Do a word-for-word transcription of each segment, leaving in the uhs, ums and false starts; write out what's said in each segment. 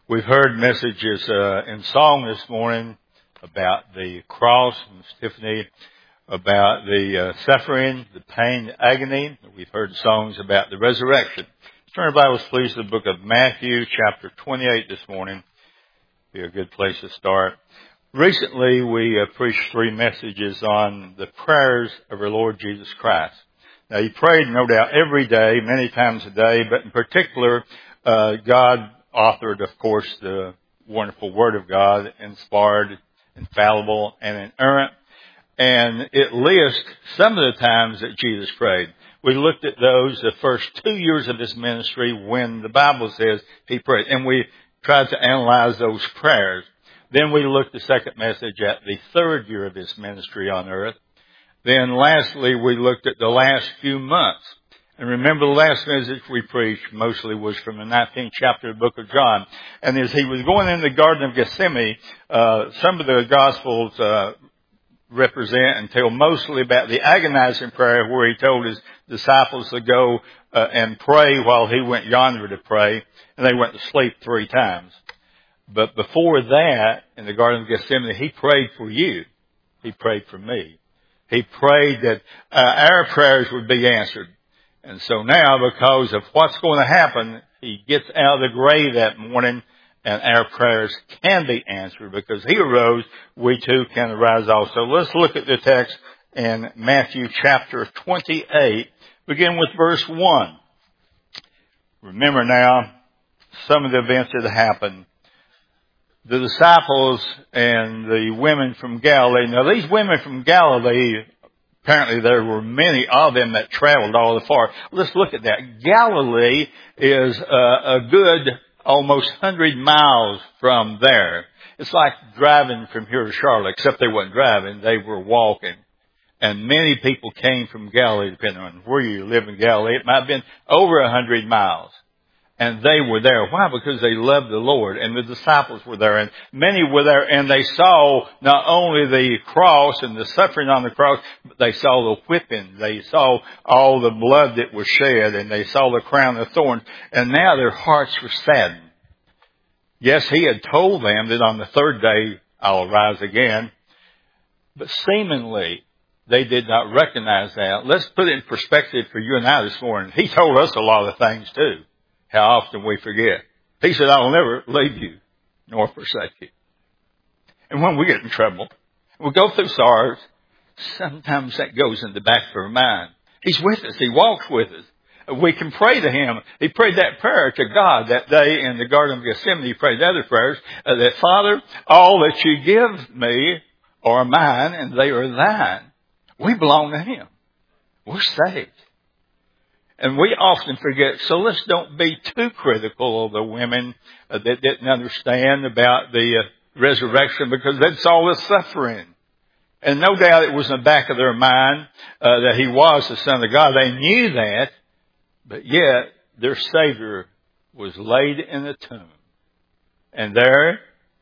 We've heard messages uh, in song this morning about the cross and Tiffany, about the uh, suffering, the pain, the agony. We've heard songs about the resurrection. Turn your Bibles, please, to the book of Matthew, chapter twenty-eight this morning. Be a good place to start. Recently, we uh, preached three messages on the prayers of our Lord Jesus Christ. Now, he prayed, no doubt, every day, many times a day, but in particular, uh, God authored, of course, the wonderful Word of God, inspired, infallible, and inerrant. And it lists some of the times that Jesus prayed. We looked at those the first two years of his ministry when the Bible says he prayed. And we tried to analyze those prayers. Then we looked the second message at the third year of his ministry on earth. Then lastly, we looked at the last few months. And remember, the last message we preached mostly was from the nineteenth chapter of the book of John. And as he was going in the Garden of Gethsemane, uh, some of the Gospels uh, represent and tell mostly about the agonizing prayer where he told his disciples to go uh, and pray while he went yonder to pray. And they went to sleep three times. But before that, in the Garden of Gethsemane, he prayed for you. He prayed for me. He prayed that uh, our prayers would be answered. And so now, because of what's going to happen, he gets out of the grave that morning, and our prayers can be answered. Because he arose, we too can arise also. Let's look at the text in Matthew chapter twenty-eight, begin with verse one. Remember now, some of the events that happened. The disciples and the women from Galilee. Now, these women from Galilee, apparently there were many of them that traveled all the far. Let's look at that. Galilee is a, a good almost one hundred miles from there. It's like driving from here to Charlotte, except they weren't driving, they were walking. And many people came from Galilee, depending on where you live in Galilee. It might have been over one hundred miles. And they were there. Why? Because they loved the Lord. And the disciples were there. And many were there. And they saw not only the cross and the suffering on the cross, but they saw the whipping. They saw all the blood that was shed. And they saw the crown of thorns. And now their hearts were saddened. Yes, he had told them that on the third day I'll rise again. But seemingly they did not recognize that. Let's put it in perspective for you and I this morning. He told us a lot of things too. How often we forget. He said, I will never leave you nor forsake you. And when we get in trouble, we go through sorrows, sometimes that goes in the back of our mind. He's with us. He walks with us. We can pray to him. He prayed that prayer to God that day in the Garden of Gethsemane. He prayed other prayers uh, that, Father, all that you give me are mine and they are thine. We belong to him. We're saved. And we often forget, so let's don't be too critical of the women uh, that didn't understand about the uh, resurrection because they saw the suffering. And no doubt it was in the back of their mind uh, that he was the Son of God. They knew that, but yet their Savior was laid in the tomb. And there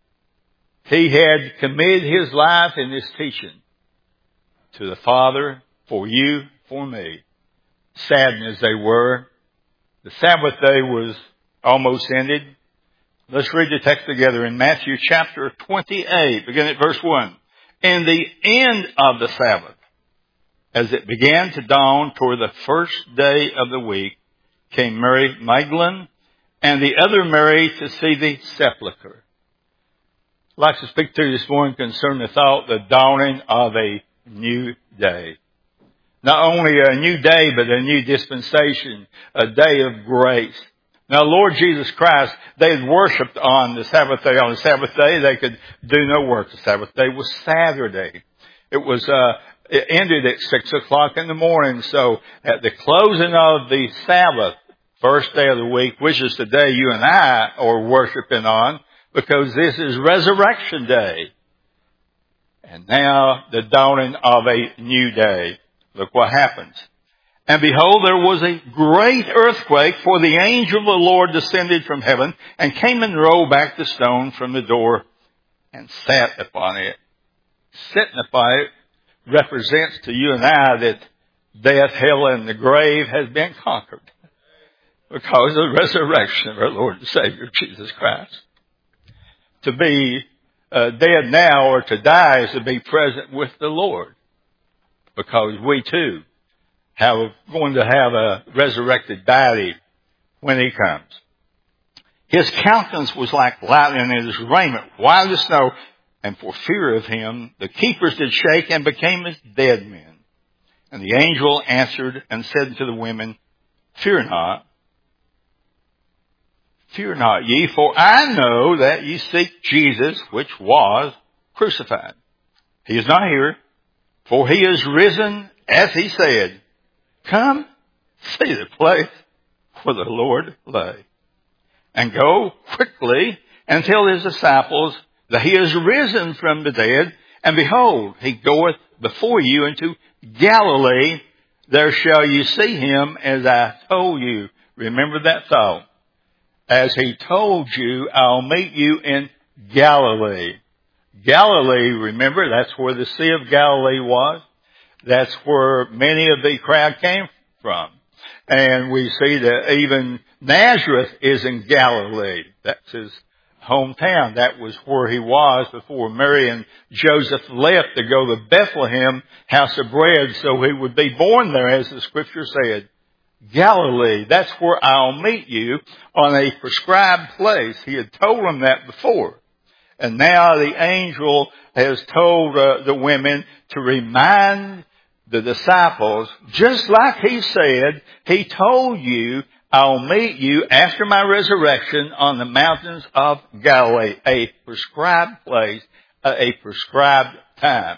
he had committed his life and his teaching to the Father for you, for me. Saddened as they were. The Sabbath day was almost ended. Let's read the text together in Matthew chapter twenty-eight, begin at verse one. In the end of the Sabbath, as it began to dawn toward the first day of the week, came Mary Magdalene and the other Mary to see the sepulchre. I'd like to speak to you this morning concerning the thought, the dawning of a new day. Not only a new day, but a new dispensation, a day of grace. Now, Lord Jesus Christ, they had worshipped on the Sabbath day. On the Sabbath day, they could do no work. The Sabbath day was Saturday. It was, uh, it ended at six o'clock in the morning. So at the closing of the Sabbath, first day of the week, which is the day you and I are worshiping on, because this is Resurrection Day. And now the dawning of a new day. Look what happens. And behold, there was a great earthquake, for the angel of the Lord descended from heaven and came and rolled back the stone from the door and sat upon it. Sitting upon it represents to you and I that death, hell, and the grave has been conquered because of the resurrection of our Lord and Savior, Jesus Christ. to be uh, dead now or to die is to be present with the Lord, because we too have going to have a resurrected body when he comes. His countenance was like lightning, and his raiment white as snow, and for fear of him the keepers did shake and became as dead men. And the angel answered and said to the women, Fear not, fear not ye, for I know that ye seek Jesus, which was crucified. He is not here, for he is risen, as he said. Come, see the place where the Lord lay, and go quickly and tell his disciples that he is risen from the dead, and behold, he goeth before you into Galilee. There shall you see him, as I told you. Remember that thought. As he told you, I'll meet you in Galilee. Galilee, remember, that's where the Sea of Galilee was. That's where many of the crowd came from. And we see that even Nazareth is in Galilee. That's his hometown. That was where he was before Mary and Joseph left to go to Bethlehem, house of bread, so he would be born there, as the scripture said. Galilee, that's where I'll meet you, on a prescribed place. He had told them that before. And now the angel has told uh, the women to remind the disciples, just like he said, he told you, I'll meet you after my resurrection on the mountains of Galilee, a prescribed place, a prescribed time.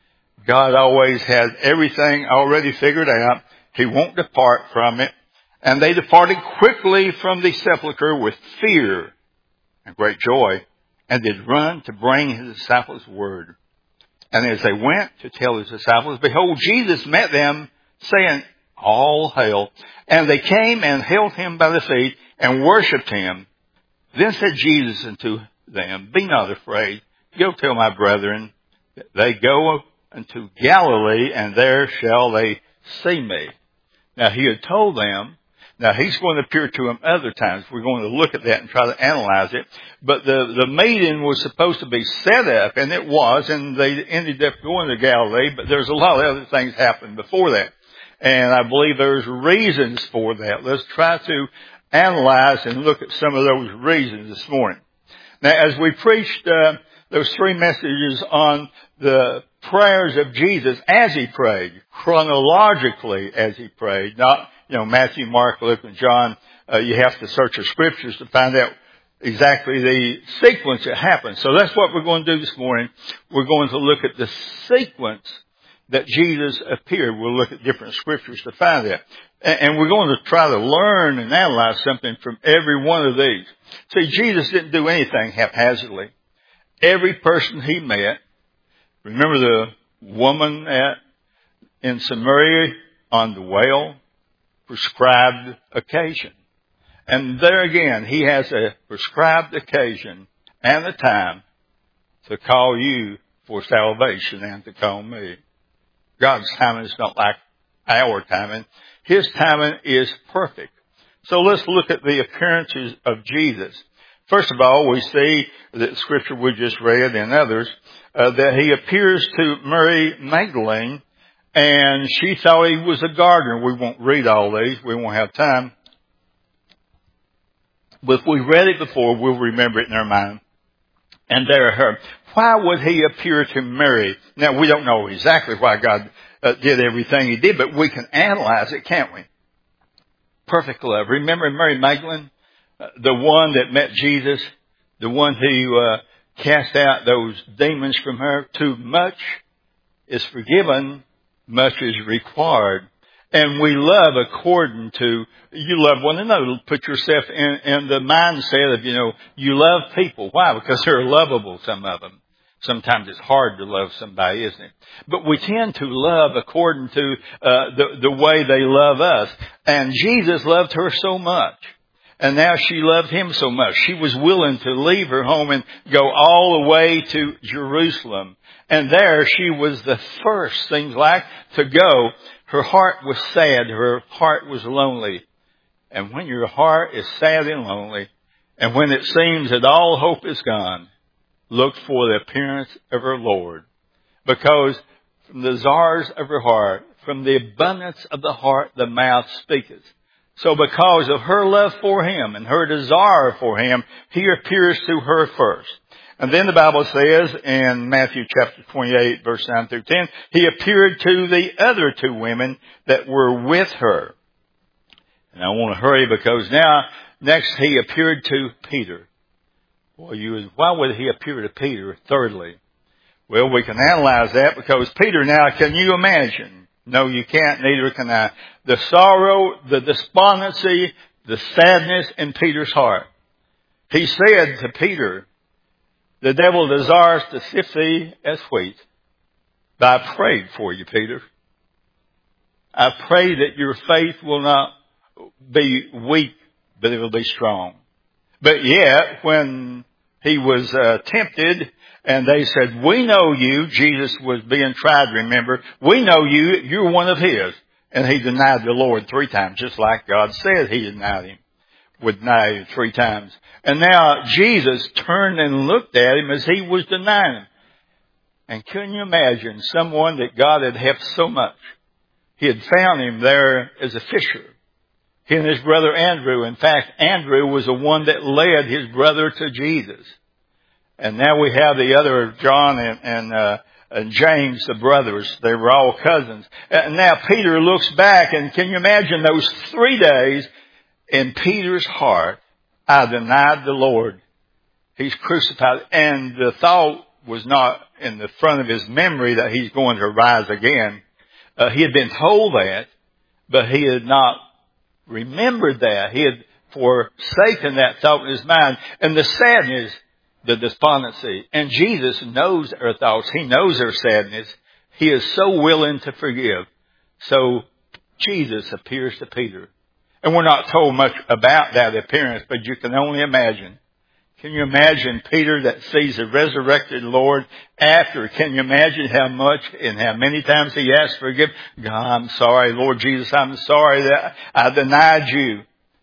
God always has everything already figured out. He won't depart from it. And they departed quickly from the sepulchre with fear and great joy, and did run to bring his disciples word. And as they went to tell his disciples, behold, Jesus met them, saying, All hail. And they came and held him by the feet and worshipped him. Then said Jesus unto them, Be not afraid. Go tell my brethren that they go unto Galilee, and there shall they see me. Now he had told them. Now he's going to appear to them other times. We're going to look at that and try to analyze it. But the, the meeting was supposed to be set up, and it was, and they ended up going to Galilee, but there's a lot of other things happened before that. And I believe there's reasons for that. Let's try to analyze and look at some of those reasons this morning. Now, as we preached uh, those three messages on the prayers of Jesus as he prayed, chronologically as he prayed, not, you know, Matthew, Mark, Luke, and John, uh, you have to search the scriptures to find out exactly the sequence that happened. So that's what we're going to do this morning. We're going to look at the sequence that Jesus appeared. We'll look at different scriptures to find that. And we're going to try to learn and analyze something from every one of these. See, Jesus didn't do anything haphazardly. Every person he met, remember the woman at, in Samaria on the well, prescribed occasion. And there again, he has a prescribed occasion and a time to call you for salvation and to call me. God's timing is not like our timing. His timing is perfect. So let's look at the appearances of Jesus. First of all, we see that scripture we just read and others, uh, that he appears to Mary Magdalene, and she thought he was a gardener. We won't read all these. We won't have time. But if we read it before, we'll remember it in our mind. And there her. Why would he appear to Mary? Now, we don't know exactly why God uh, did everything he did, but we can analyze it, can't we? Perfect love. Remember Mary Magdalene? Uh, the one that met Jesus? The one who uh, cast out those demons from her? Too much is forgiven, much is required. And we love according to, you love one another. Put yourself in, in the mindset of, you know, you love people. Why? Because they're lovable, some of them. Sometimes it's hard to love somebody, isn't it? But we tend to love according to uh, the, the way they love us. And Jesus loved her so much. And now she loved him so much. She was willing to leave her home and go all the way to Jerusalem. And there she was the first, seems like, to go. Her heart was sad. Her heart was lonely. And when your heart is sad and lonely, and when it seems that all hope is gone, looked for the appearance of her Lord. Because from the desires of her heart, from the abundance of the heart, the mouth speaketh. So because of her love for him and her desire for him, he appears to her first. And then the Bible says in Matthew chapter twenty-eight, verse nine through ten, he appeared to the other two women that were with her. And I want to hurry because now, next he appeared to Peter. Well, you, why would he appear to Peter thirdly? Well, we can analyze that because Peter now, can you imagine? No, you can't, neither can I. The sorrow, the despondency, the sadness in Peter's heart. He said to Peter, the devil desires to sift thee as wheat. But I prayed for you, Peter. I pray that your faith will not be weak, but it will be strong. But yet, when he was uh, tempted, and they said, we know you, Jesus was being tried, remember, we know you, you're one of his. And he denied the Lord three times, just like God said he denied him. Would deny him three times. And now Jesus turned and looked at him as he was denying him. And can you imagine someone that God had helped so much? He had found him there as a fisher. He and his brother Andrew. In fact, Andrew was the one that led his brother to Jesus. And now we have the other John and, and, uh, and James, the brothers. They were all cousins. And now Peter looks back, and can you imagine those three days in Peter's heart? I denied the Lord. He's crucified. And the thought was not in the front of his memory that he's going to rise again. Uh, he had been told that, but he had not remembered that. He had forsaken that thought in his mind. And the sadness, the despondency. And Jesus knows our thoughts. He knows our sadness. He is so willing to forgive. So Jesus appears to Peter. And we're not told much about that appearance, but you can only imagine. Can you imagine Peter that sees the resurrected Lord after? Can you imagine how much and how many times he asked forgiveness? God, I'm sorry, Lord Jesus, I'm sorry that I denied you.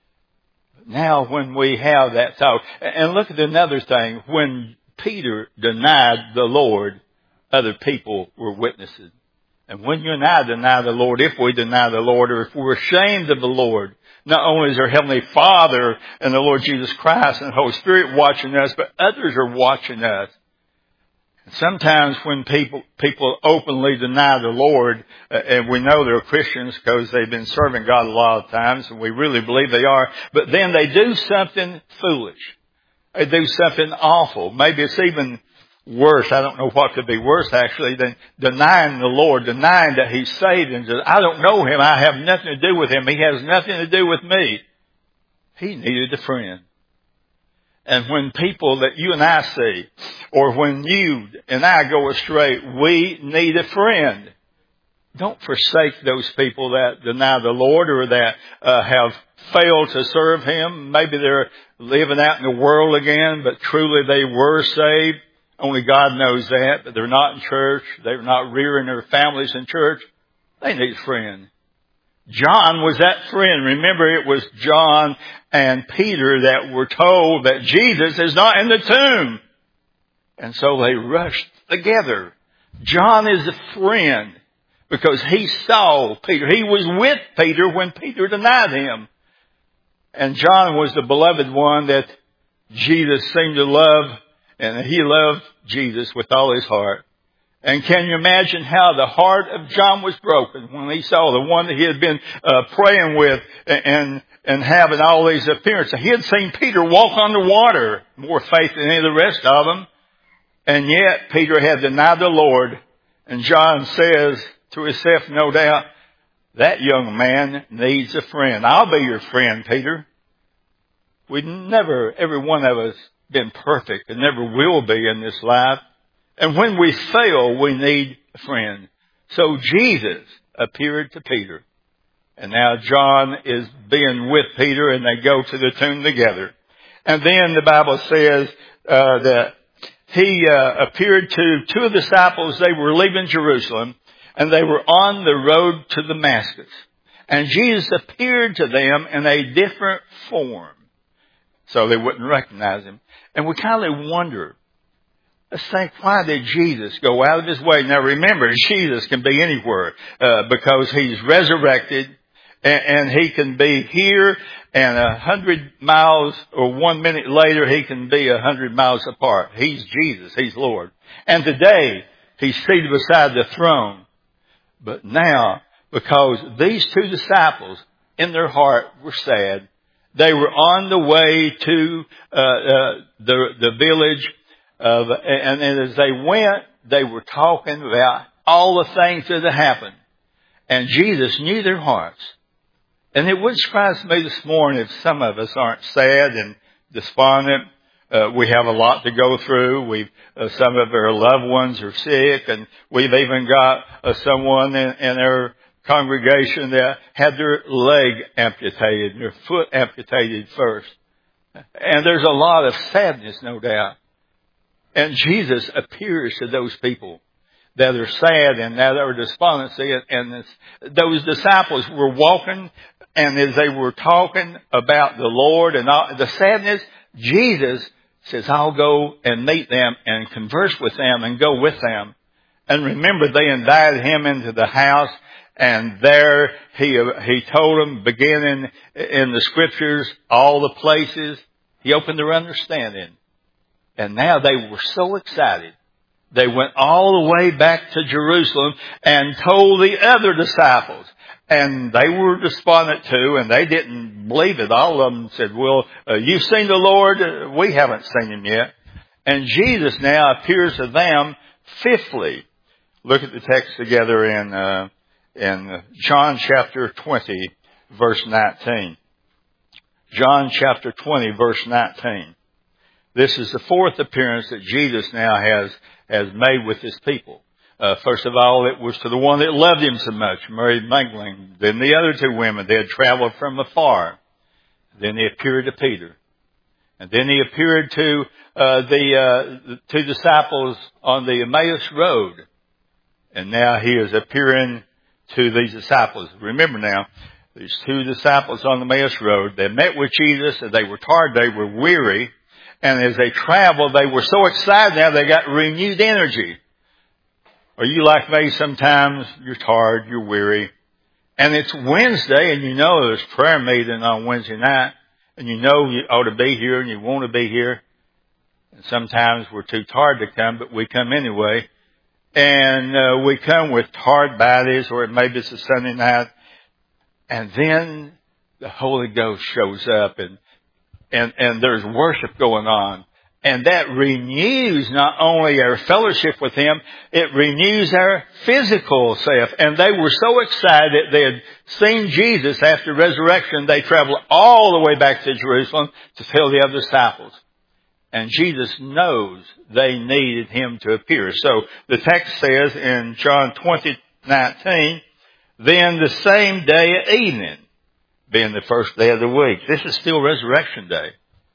Now when we have that thought, and look at another thing, when Peter denied the Lord, other people were witnesses. And when you and I deny the Lord, if we deny the Lord, or if we're ashamed of the Lord, not only is our Heavenly Father and the Lord Jesus Christ and the Holy Spirit watching us, but others are watching us. And sometimes when people people openly deny the Lord, uh, and we know they're Christians because they've been serving God a lot of times, and we really believe they are, but then they do something foolish. They do something awful. Maybe it's even worse. I don't know what could be worse actually than denying the Lord, denying that He's saved, and just, I don't know Him. I have nothing to do with Him. He has nothing to do with me. He needed a friend. And when people that you and I see, or when you and I go astray, we need a friend. Don't forsake those people that deny the Lord or that uh, have failed to serve Him. Maybe they're living out in the world again, but truly they were saved. Only God knows that, but they're not in church. They're not rearing their families in church. They need a friend. John was that friend. Remember, it was John and Peter that were told that Jesus is not in the tomb. And so they rushed together. John is a friend because he saw Peter. He was with Peter when Peter denied him. And John was the beloved one that Jesus seemed to love. And he loved Jesus with all his heart. And can you imagine how the heart of John was broken when he saw the one that he had been uh, praying with and and having all these appearances? He had seen Peter walk on the water, more faith than any of the rest of them. And yet Peter had denied the Lord. And John says to himself, no doubt, that young man needs a friend. I'll be your friend, Peter. We never, every one of us, been perfect and never will be in this life. And when we fail, we need a friend. So Jesus appeared to Peter. And now John is being with Peter and they go to the tomb together. And then the Bible says uh, that he uh, appeared to two of the disciples. They were leaving Jerusalem and they were on the road to Damascus. And Jesus appeared to them in a different form, so they wouldn't recognize him. And we kind of wonder, Let's think, why did Jesus go out of his way? Now remember, Jesus can be anywhere, uh, because he's resurrected, and, and he can be here, and a hundred miles or one minute later he can be a hundred miles apart. He's Jesus. He's Lord. And today he's seated beside the throne. But now, because these two disciples in their heart were sad, they were on the way to uh, uh, the the village. Of, and, and as they went, they were talking about all the things that had happened. And Jesus knew their hearts. And it would surprise me this morning if some of us aren't sad and despondent. Uh, we have a lot to go through. We've, uh, some of our loved ones are sick, and we've even got uh, someone in, in our congregation that had their leg amputated, their foot amputated first. And there's a lot of sadness, no doubt. And Jesus appears to those people that are sad and that are despondency. And this, those disciples were walking, and as they were talking about the Lord and all, the sadness, Jesus says, I'll go and meet them and converse with them and go with them. And remember, they invited him into the house, and there he he told them, beginning in the scriptures, all the places. He opened their understanding. And now they were so excited. They went all the way back to Jerusalem and told the other disciples. And they were despondent too, and they didn't believe it. All of them said, well, uh, you've seen the Lord. Uh, we haven't seen him yet. And Jesus now appears to them fifthly. Look at the text together in, uh, in John chapter twenty, verse nineteen. John chapter twenty, verse nineteen. This is the fourth appearance that Jesus now has, has made with his people. Uh, first of all, it was to the one that loved him so much, Mary Magdalene. Then the other two women, they had traveled from afar. Then he appeared to Peter. And then he appeared to, uh, the, uh, the two disciples on the Emmaus Road. And now he is appearing to these disciples. Remember now, these two disciples on the Emmaus Road, they met with Jesus, and they were tired, they were weary. And as they traveled, they were so excited now they got renewed energy. Are you like me? Sometimes you're tired, you're weary. And it's Wednesday, and you know there's prayer meeting on Wednesday night. And you know you ought to be here, and you want to be here. And sometimes we're too tired to come, but we come anyway. And uh, we come with tired bodies, or maybe it's a Sunday night. And then the Holy Ghost shows up, and And, and there's worship going on. And that renews not only our fellowship with him, it renews our physical self. And they were so excited they had seen Jesus after resurrection. They traveled all the way back to Jerusalem to tell the other disciples. And Jesus knows they needed him to appear. So the text says in John twenty nineteen, then the same day at evening, being the first day of the week. This is still Resurrection Day.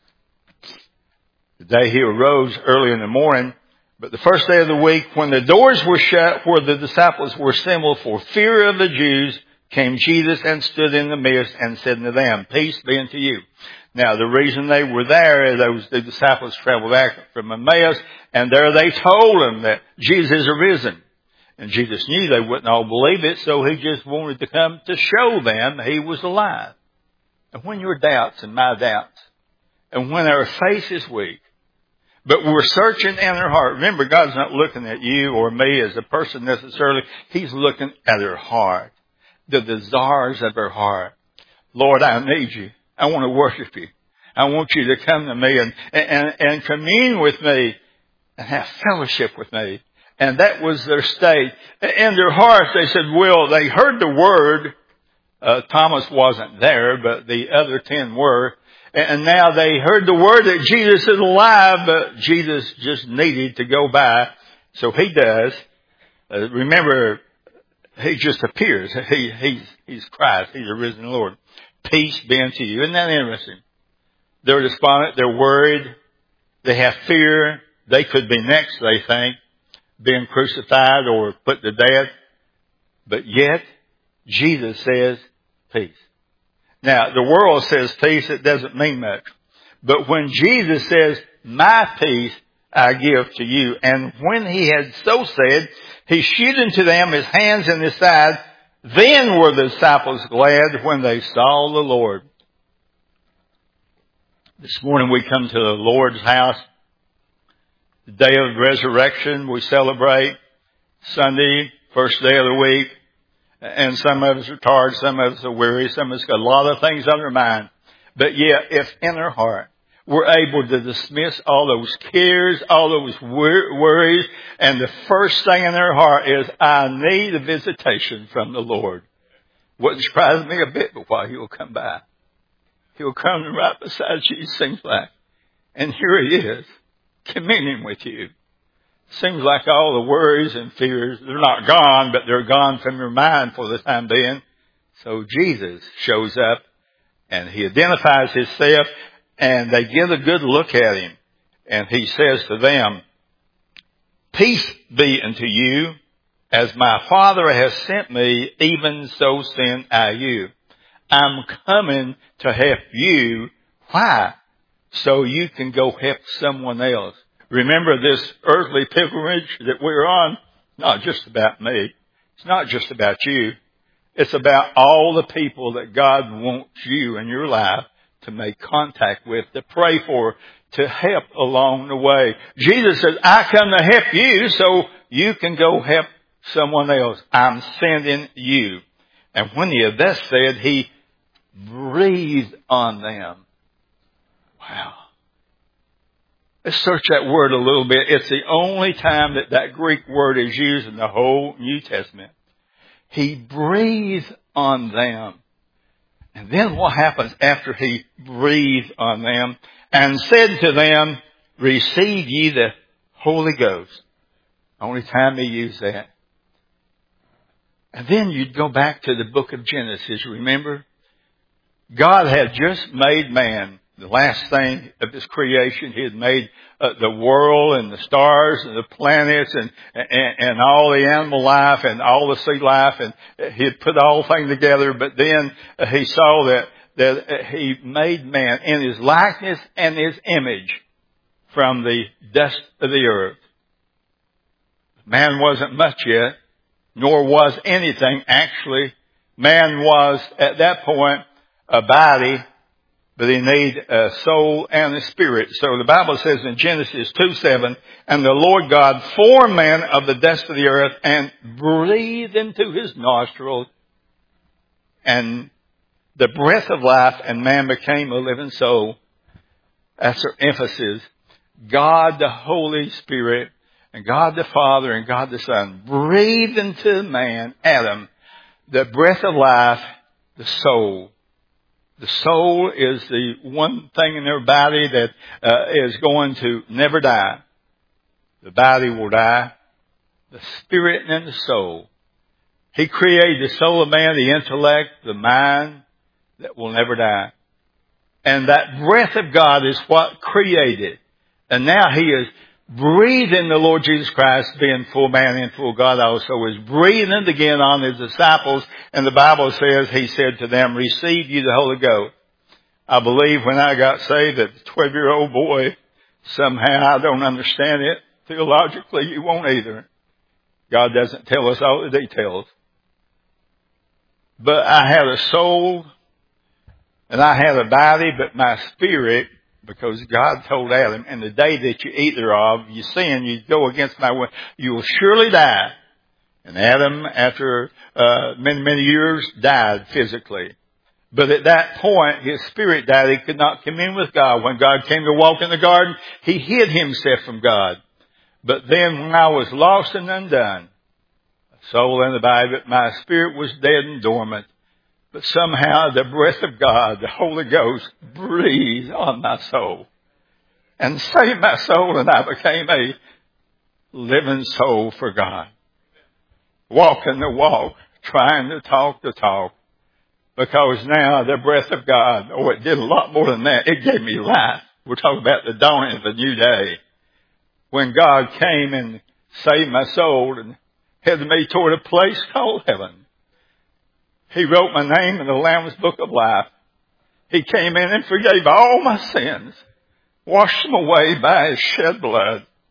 The day he arose early in the morning, but the first day of the week, when the doors were shut where the disciples were assembled for fear of the Jews, came Jesus and stood in the midst and said to them, peace be unto you. Now the reason they were there is those the disciples traveled back from Emmaus, and there they told them that Jesus is arisen. And Jesus knew they wouldn't all believe it, so he just wanted to come to show them he was alive. And when your doubts and my doubts, and when our faith is weak, but we're searching in our heart. Remember, God's not looking at you or me as a person necessarily. He's looking at our heart, the desires of our heart. Lord, I need you. I want to worship you. I want you to come to me and, and, and commune with me and have fellowship with me. And that was their state. In their hearts, they said, well, they heard the word. Uh, Thomas wasn't there, but the other ten were. And now they heard the word that Jesus is alive, but Jesus just needed to go by. So he does. Uh, remember, he just appears. He, he's, he's Christ. He's the risen Lord. Peace be unto you. Isn't that interesting? They're despondent. They're worried. They have fear. They could be next, they think, being crucified or put to death. But yet, Jesus says peace. Now, the world says peace. It doesn't mean much. But when Jesus says, my peace, I give to you. And when he had so said, he shewed unto them his hands and his side. Then were the disciples glad when they saw the Lord. This morning we come to the Lord's house. The day of resurrection we celebrate. Sunday, first day of the week. And some of us are tired, some of us are weary, some of us got a lot of things on their mind. But yet, if in our heart we're able to dismiss all those cares, all those wor- worries, and the first thing in their heart is, I need a visitation from the Lord. Wouldn't surprise me a bit, but why he'll come by. He'll come right beside you, it seems like. And here he is, communing with you. Seems like all the worries and fears, they're not gone, but they're gone from your mind for the time being. So Jesus shows up and he identifies himself and they get a good look at him. And he says to them, peace be unto you, as my Father has sent me, even so send I you. I'm coming to help you. Why? So you can go help someone else. Remember this earthly pilgrimage that we're on, not just about me. It's not just about you. It's about all the people that God wants you in your life to make contact with, to pray for, to help along the way. Jesus says, I come to help you so you can go help someone else. I'm sending you. And when he had thus said, he breathed on them. Wow. Let's search that word a little bit. It's the only time that that Greek word is used in the whole New Testament. He breathed on them. And then what happens after he breathed on them? And said to them, receive ye the Holy Ghost. Only time he used that. And then you'd go back to the book of Genesis, remember? God had just made man. The last thing of his creation, he had made uh, the world and the stars and the planets and, and and all the animal life and all the sea life, and he had put the whole thing together. But then uh, he saw that that uh, he made man in his likeness and his image from the dust of the earth. Man wasn't much yet, nor was anything actually. Man was at that point a body, but he need a soul and a spirit. So the Bible says in Genesis two seven, and the Lord God formed man of the dust of the earth and breathed into his nostrils and the breath of life, and man became a living soul. That's their emphasis. God the Holy Spirit and God the Father and God the Son breathed into man, Adam, the breath of life, the soul. The soul is the one thing in their body that uh, is going to never die. The body will die. The spirit and the soul. He created the soul of man, the intellect, the mind that will never die. And that breath of God is what created. And now he is breathing, the Lord Jesus Christ, being full man and full God also, is breathing again on his disciples. And the Bible says, he said to them, receive you the Holy Ghost. I believe when I got saved that the twelve-year-old boy, somehow I don't understand it. Theologically, you won't either. God doesn't tell us all the details. But I had a soul and I had a body, but my spirit, because God told Adam, in the day that you eat thereof, you sin, you go against my will, you will surely die. And Adam, after uh, many, many years, died physically. But at that point, his spirit died. He could not commune with God. When God came to walk in the garden, he hid himself from God. But then when I was lost and undone, soul and the body, but my spirit was dead and dormant. But somehow the breath of God, the Holy Ghost, breathed on my soul and saved my soul, and I became a living soul for God. Walking the walk, trying to talk the talk. Because now the breath of God, oh, it did a lot more than that. It gave me life. We're talking about the dawning of a new day. When God came and saved my soul and headed me toward a place called heaven. He wrote my name in the Lamb's Book of Life. He came in and forgave all my sins. Washed them away by his shed blood.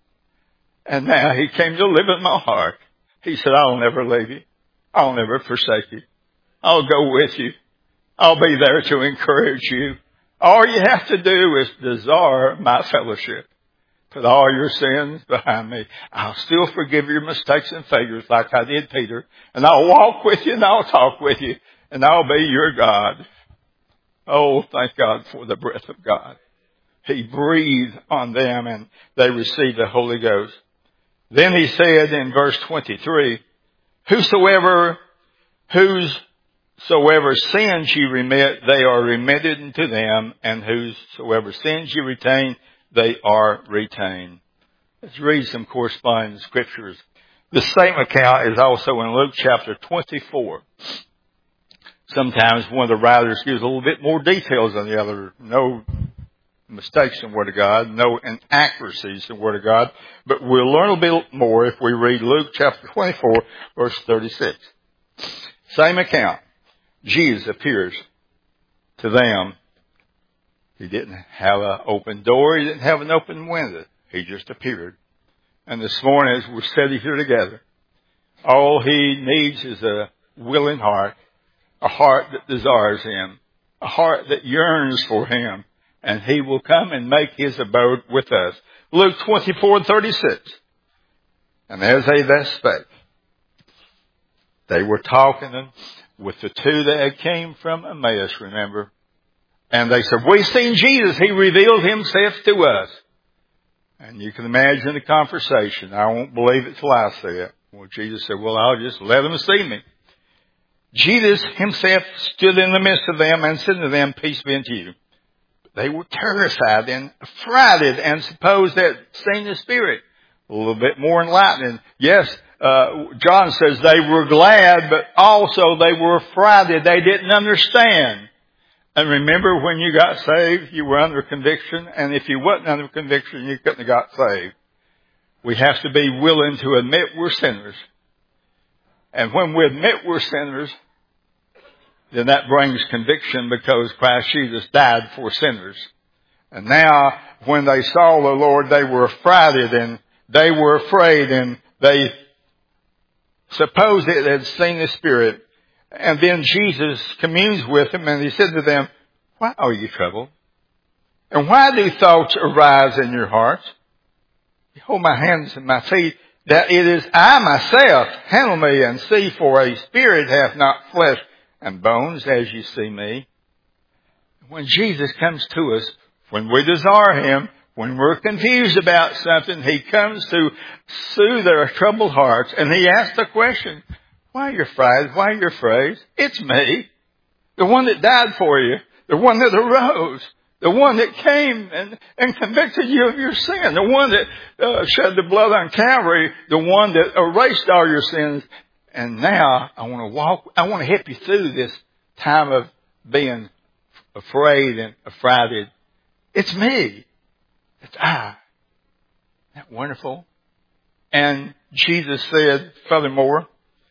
And now he came to live in my heart. He said, I'll never leave you. I'll never forsake you. I'll go with you. I'll be there to encourage you. All you have to do is desire my fellowship. Put all your sins behind me. I'll still forgive your mistakes and failures like I did Peter. And I'll walk with you and I'll talk with you. And I'll be your God. Oh, thank God for the breath of God. He breathed on them and they received the Holy Ghost. Then he said in verse twenty-three, Whosoever, whosoever sins you remit, they are remitted unto them, and whosoever sins you retain, they are retained. Let's read some corresponding scriptures. The same account is also in Luke chapter twenty-four. Sometimes one of the writers gives a little bit more details than the other. No mistakes in the Word of God, no inaccuracies in the Word of God. But we'll learn a bit more if we read Luke chapter twenty-four, verse thirty-six. Same account. Jesus appears to them. He didn't have an open door. He didn't have an open window. He just appeared. And this morning, as we're sitting here together, all he needs is a willing heart, a heart that desires him, a heart that yearns for him, and he will come and make his abode with us. Luke twenty-four, thirty-six. And as they thus spake, they were talking with the two that came from Emmaus, remember? And they said, we've seen Jesus. He revealed himself to us. And you can imagine the conversation. I won't believe it till I see it. Well, Jesus said, well, I'll just let them see me. Jesus himself stood in the midst of them and said to them, peace be unto you. They were terrified and affrighted and supposed that seen the Spirit. A little bit more enlightening. Yes, uh, John says they were glad, but also they were affrighted. They didn't understand. And remember, when you got saved, you were under conviction. And if you wasn't under conviction, you couldn't have got saved. We have to be willing to admit we're sinners. And when we admit we're sinners, then that brings conviction because Christ Jesus died for sinners. And now, when they saw the Lord, they were affrighted and they were afraid and they supposed that they had seen the Spirit. And then Jesus communes with them and he said to them, why are you troubled? And why do thoughts arise in your hearts? Behold my hands and my feet, that it is I myself. Handle me and see, for a spirit hath not flesh and bones as you see me. When Jesus comes to us, when we desire him, when we're confused about something, he comes to soothe our troubled hearts and he asks the question, why are you afraid? Why are you afraid? It's me. The one that died for you. The one that arose. The one that came and, and convicted you of your sin. The one that uh, shed the blood on Calvary. The one that erased all your sins. And now I want to walk, I want to help you through this time of being afraid and affrighted. It's me. It's I. Isn't that wonderful? And Jesus said, furthermore,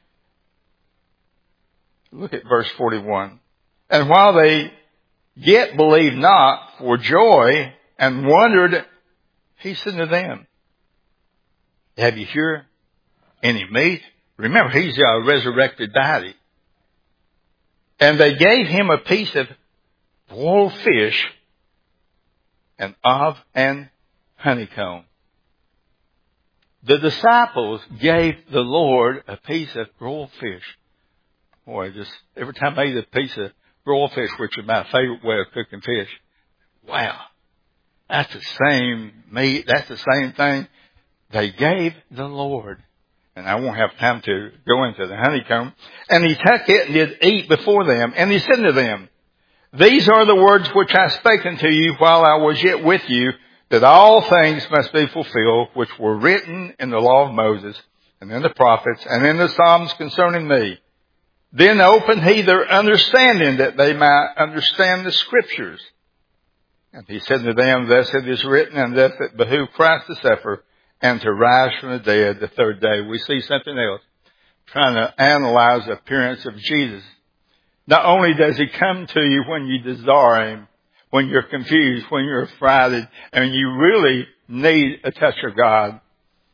look at verse forty-one. And while they yet believed not for joy and wondered, he said to them, have you here any meat? Remember, he's a resurrected body. And they gave him a piece of boiled fish and of an honeycomb. The disciples gave the Lord a piece of broiled fish. Boy, just every time I eat a piece of broiled fish, which is my favorite way of cooking fish, wow, that's the same meat, that's the same thing they gave the Lord. And I won't have time to go into the honeycomb. And he took it and did eat before them. And he said to them, these are the words which I spake unto you while I was yet with you, that all things must be fulfilled, which were written in the law of Moses, and in the prophets, and in the Psalms concerning me. Then opened he their understanding, that they might understand the Scriptures. And he said to them, thus it is written, and thus it behooved Christ to suffer, and to rise from the dead the third day. We see something else. Trying to analyze the appearance of Jesus. Not only does he come to you when you desire him, when you're confused, when you're affrighted, and you really need a touch of God.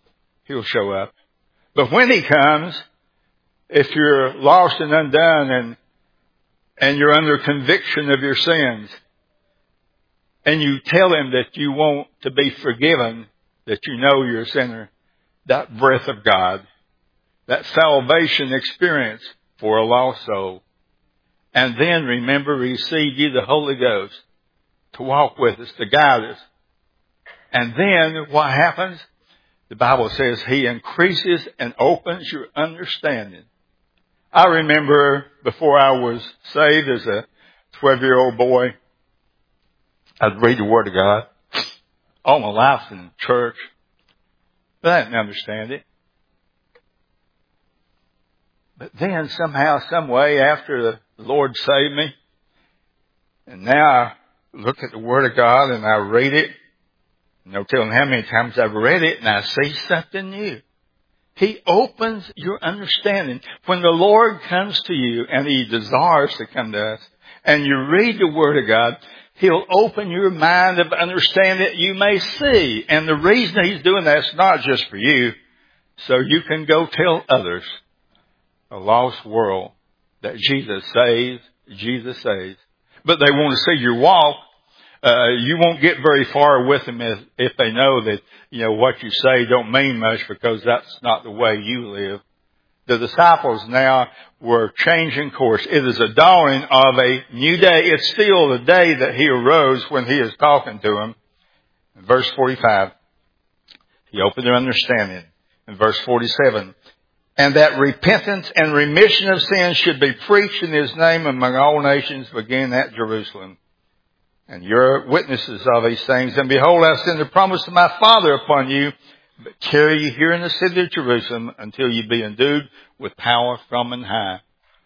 He'll show up. But when He comes, if you're lost and undone and, and you're under conviction of your sins, and you tell Him that you want to be forgiven, that you know you're a sinner, that breath of God, that salvation experience for a lost soul. And then remember, receive ye the Holy Ghost to walk with us, to guide us. And then what happens? The Bible says He increases and opens your understanding. I remember before I was saved as a twelve-year-old boy, I'd read the Word of God all my life in church, but I didn't understand it. But then somehow, some way, after the Lord saved me, and now I look at the Word of God and I read it, no telling how many times I've read it, and I see something new. He opens your understanding. When the Lord comes to you, and He desires to come to us, and you read the Word of God, He'll open your mind of understanding that you may see. And the reason He's doing that is not just for you, so you can go tell others, a lost world, that Jesus saves, Jesus saves. But they want to see your walk. Uh, you won't get very far with them if, if they know that, you know, what you say don't mean much, because that's not the way you live. The disciples now were changing course. It is a dawning of a new day. It's still the day that He arose when He is talking to them. In verse forty-five, He opened their understanding. In verse forty-seven, and that repentance and remission of sins should be preached in His name among all nations, beginning at Jerusalem. And you're witnesses of these things. And behold, I send the promise of my Father upon you, but tarry ye here in the city of Jerusalem until you be endued with power from on high.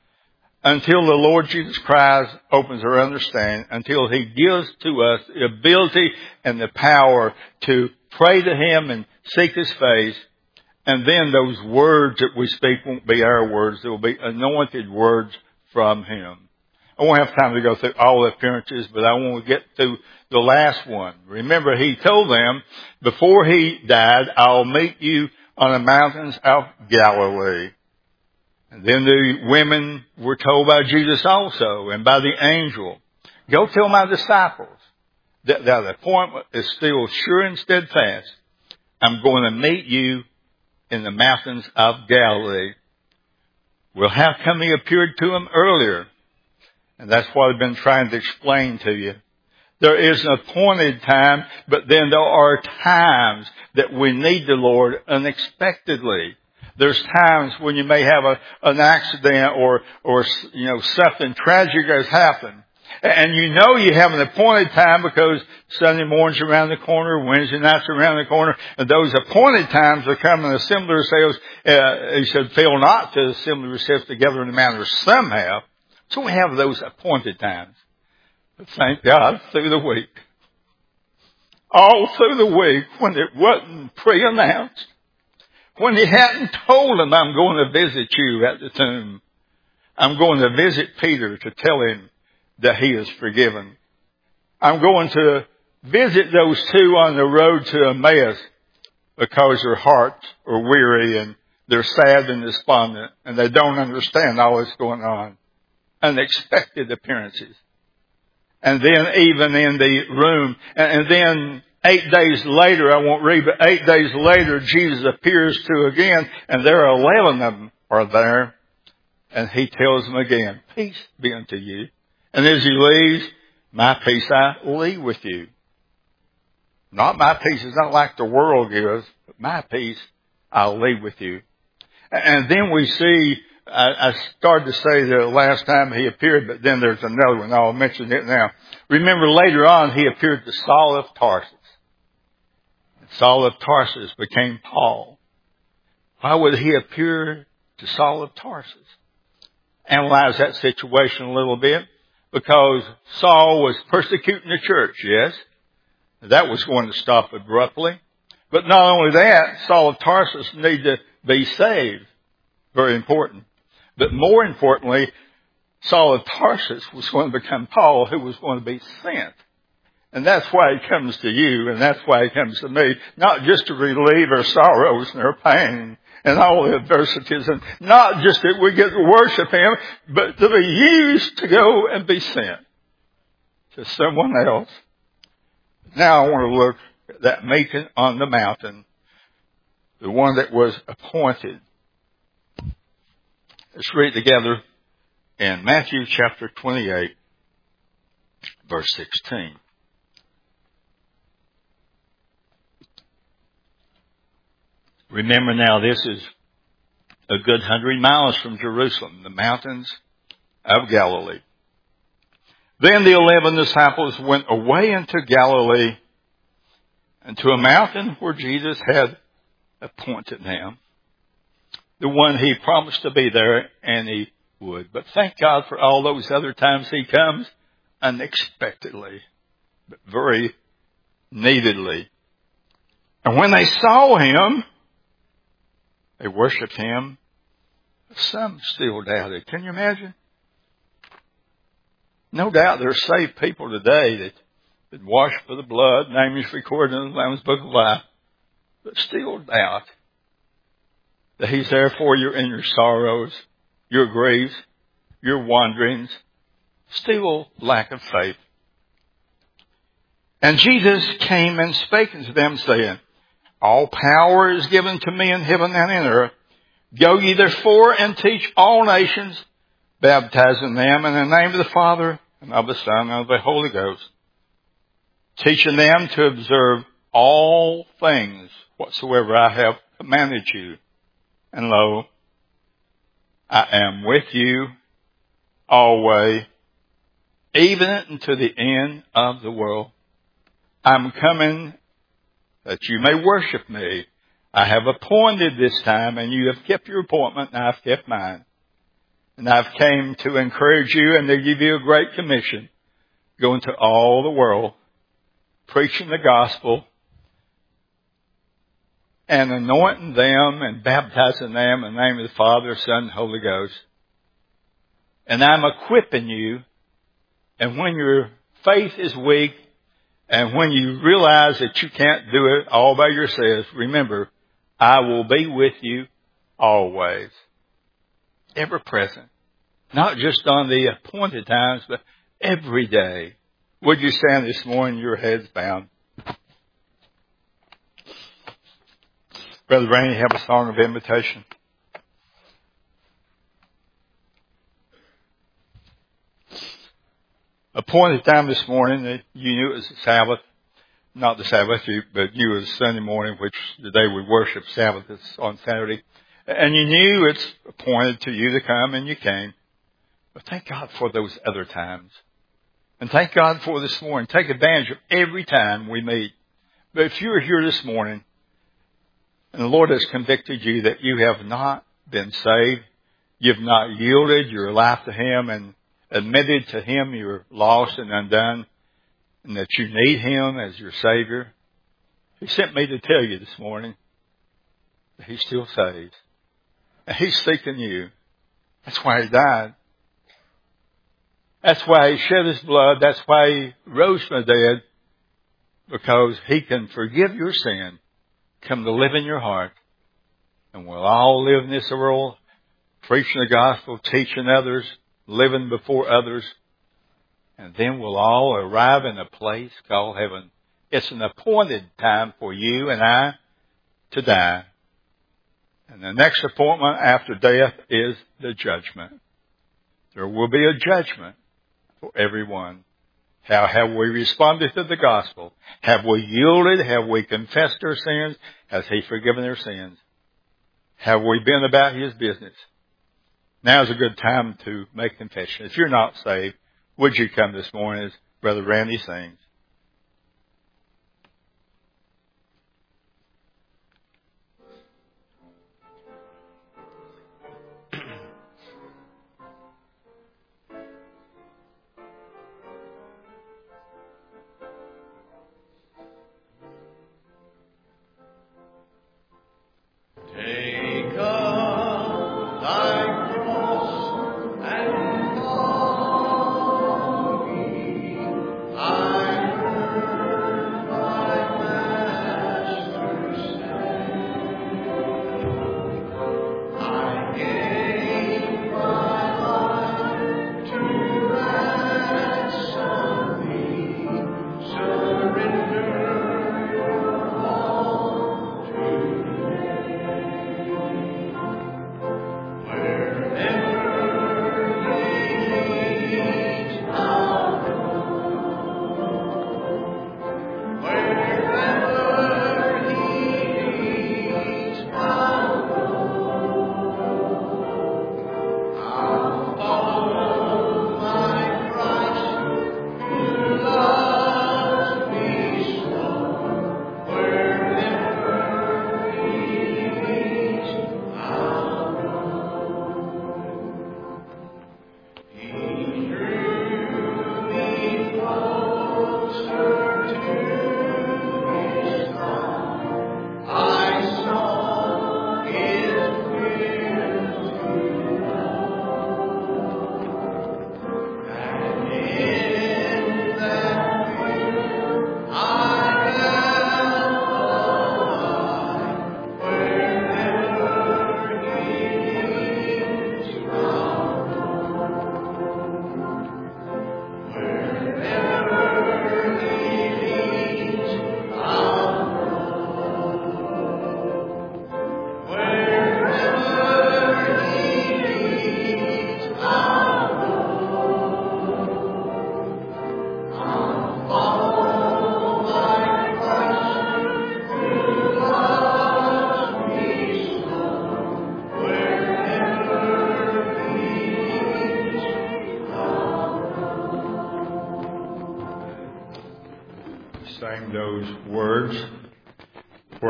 Until the Lord Jesus Christ opens our understanding, until He gives to us the ability and the power to pray to Him and seek His face. And then those words that we speak won't be our words. They will be anointed words from Him. I won't have time to go through all the appearances, but I want to get to the last one. Remember, He told them before He died, I'll meet you on the mountains of Galilee. And then the women were told by Jesus also, and by the angel, go tell my disciples that the appointment is still sure and steadfast. I'm going to meet you in the mountains of Galilee. Well, how come He appeared to them earlier? And that's what I've been trying to explain to you. There is an appointed time, but then there are times that we need the Lord unexpectedly. There's times when you may have a, an accident or, or, you know, something tragic has happened. And you know you have an appointed time because Sunday morning's around the corner, Wednesday night's around the corner, and those appointed times are coming to assemble yourselves. Uh, he said, fail not to assemble yourselves together in the manner some have. So we have those appointed times. But thank God, through the week, all through the week, when it wasn't pre-announced, when He hadn't told them, I'm going to visit you at the tomb, I'm going to visit Peter to tell him that he is forgiven. I'm going to visit those two on the road to Emmaus because their hearts are weary and they're sad and despondent and they don't understand all that's going on. Unexpected appearances. And then even in the room, and, and then eight days later, I won't read, but eight days later, Jesus appears to again, and there are eleven of them are there, and He tells them again, peace be unto you. And as He leaves, my peace I leave with you. Not my peace is not like the world gives, but my peace I'll leave with you. And then we see, I started to say the last time He appeared, but then there's another one. I'll mention it now. Remember later on, He appeared to Saul of Tarsus. Saul of Tarsus became Paul. Why would He appear to Saul of Tarsus? Analyze that situation a little bit. Because Saul was persecuting the church, yes. That was going to stop abruptly. But not only that, Saul of Tarsus needed to be saved. Very important. But more importantly, Saul of Tarsus was going to become Paul, who was going to be sent. And that's why He comes to you, and that's why He comes to me, not just to relieve our sorrows and our pain and all the adversities, and not just that we get to worship Him, but to be used to go and be sent to someone else. Now I want to look at that meeting on the mountain, the one that was appointed. Let's read together in Matthew chapter twenty-eight, verse sixteen. Remember now, this is a good hundred miles from Jerusalem, the mountains of Galilee. Then the eleven disciples went away into Galilee and to a mountain where Jesus had appointed them. The one He promised to be there, and He would. But thank God for all those other times He comes unexpectedly, but very neededly. And when they saw Him, they worshipped Him. Some still doubted. Can you imagine? No doubt there are saved people today that been washed by the blood, name is recorded in the Lamb's Book of Life, but still doubt that He's there for you in your sorrows, your griefs, your wanderings. Still lack of faith. And Jesus came and spake unto them, saying, all power is given to me in heaven and in earth. Go ye therefore and teach all nations, baptizing them in the name of the Father and of the Son and of the Holy Ghost, teaching them to observe all things whatsoever I have commanded you. And lo, I am with you always, even unto the end of the world. I'm coming that you may worship me. I have appointed this time, and you have kept your appointment, and I've kept mine. And I've came to encourage you and to give you a great commission. Go into all the world, preaching the gospel, and anointing them and baptizing them in the name of the Father, Son, and Holy Ghost. And I'm equipping you, and when your faith is weak, and when you realize that you can't do it all by yourselves, remember, I will be with you always. Ever present. Not just on the appointed times, but every day. Would you stand this morning, your heads bowed? Brother Rainey, have a song of invitation. Appointed time this morning, that you knew it was the Sabbath, not the Sabbath, but you it was Sunday morning, which the day we worship Sabbath is on Saturday. And you knew it's appointed to you to come, and you came. But thank God for those other times. And thank God for this morning. Take advantage of every time we meet. But if you're here this morning, and the Lord has convicted you that you have not been saved, you've not yielded your life to Him and admitted to Him you're lost and undone, and that you need Him as your Savior, He sent me to tell you this morning that He still saves. And He's seeking you. That's why He died. That's why He shed His blood. That's why He rose from the dead. Because He can forgive your sin, come to live in your heart, and we'll all live in this world, preaching the gospel, teaching others, living before others, and then we'll all arrive in a place called heaven. It's an appointed time for you and I to die. And the next appointment after death is the judgment. There will be a judgment for everyone. How have we responded to the gospel? Have we yielded? Have we confessed our sins? Has He forgiven our sins? Have we been about His business? Now is a good time to make confession. If you're not saved, would you come this morning as Brother Randy sings? I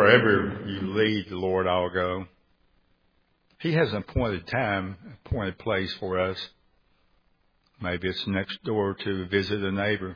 wherever you lead, Lord, I'll go. He has an appointed time, appointed place for us. Maybe it's next door to visit a neighbor.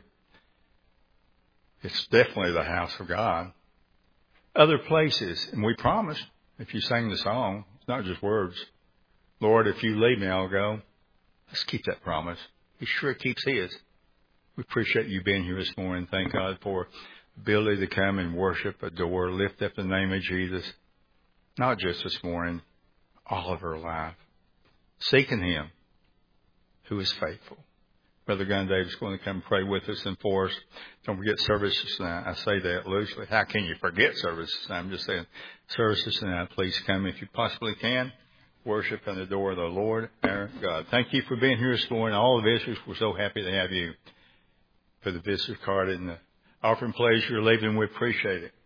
It's definitely the house of God. Other places, and we promise, if you sing the song, it's not just words. Lord, if you lead me, I'll go. Let's keep that promise. He sure keeps his. We appreciate you being here this morning. Thank God for the ability to come and worship, adore, lift up the name of Jesus. Not just this morning, all of our life. Seeking him who is faithful. Brother Gunn Davis is going to come pray with us and for us. Don't forget services tonight. I say that loosely. How can you forget services tonight? I'm just saying services tonight. Please come if you possibly can. Worship and adore the Lord our God. Thank you for being here this morning. All the visitors, we're so happy to have you. For the visitor card and the offering place you're leaving, we appreciate it.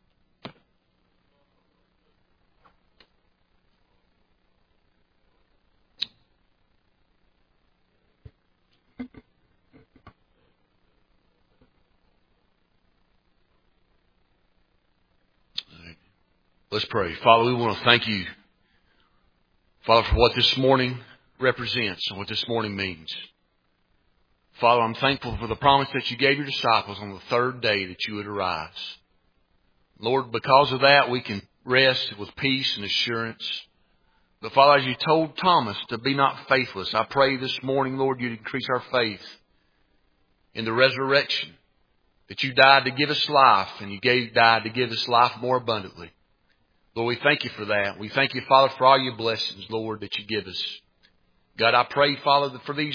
Let's pray. Father, we want to thank you, Father, for what this morning represents and what this morning means. Father, I'm thankful for the promise that you gave your disciples on the third day that you would arise. Lord, because of that, we can rest with peace and assurance. But Father, as you told Thomas to be not faithless, I pray this morning, Lord, you'd increase our faith in the resurrection, that you died to give us life and you gave, died to give us life more abundantly. Lord, we thank you for that. We thank you, Father, for all your blessings, Lord, that you give us. God, I pray, Father, that for these